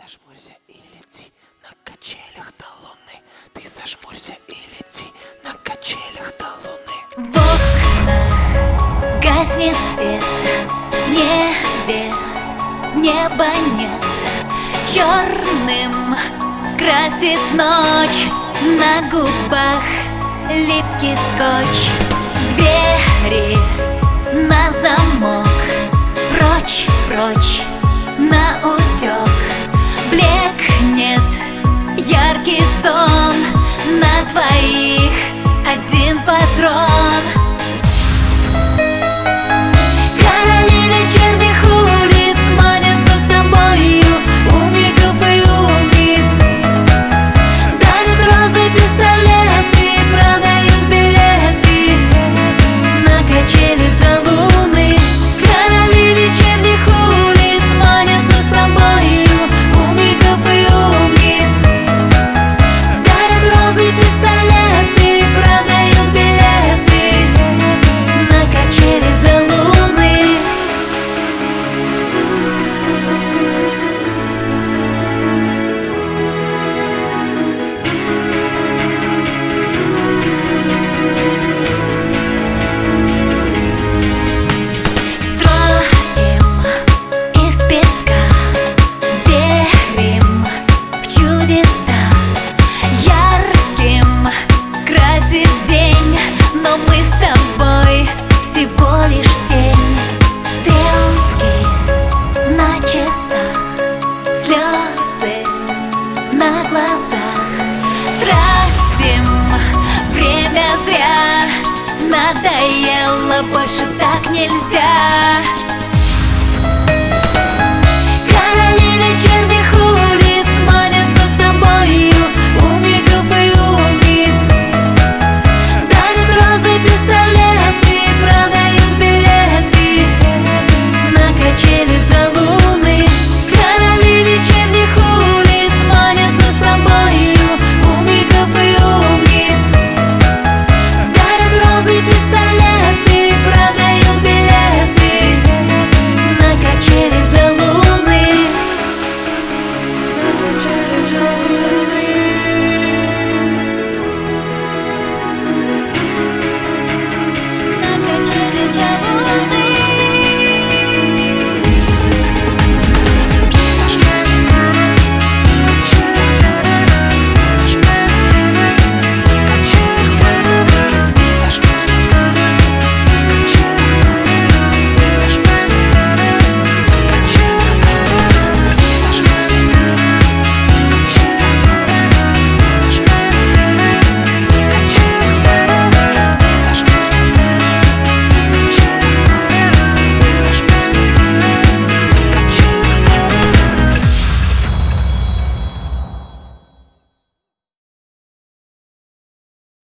зажмурься и лети на качелях до луны. Ты зажмурься и лети на качелях до луны. В окнах гаснет свет, в небе неба нет. Черным красит ночь, на губах липкий скотч. Двери на замок, прочь, прочь, на утек. Блекнет яркий сон, на твоих один патрон. Короли вечерних улиц манят за собою умников и умниц. Дарят розы, пистолеты, продают билеты на качели до луны. Короли вечерних улиц манят за собою умников и умниц. Дарят розы, пистолеты, продают билеты на качели до луны. Строим из песка, верим в чудеса. Ярким красит день, но мы с тобой всего лишь тень. Стрелки на часах, слезы на глазах. Тратим время зря, надоело, больше так нельзя.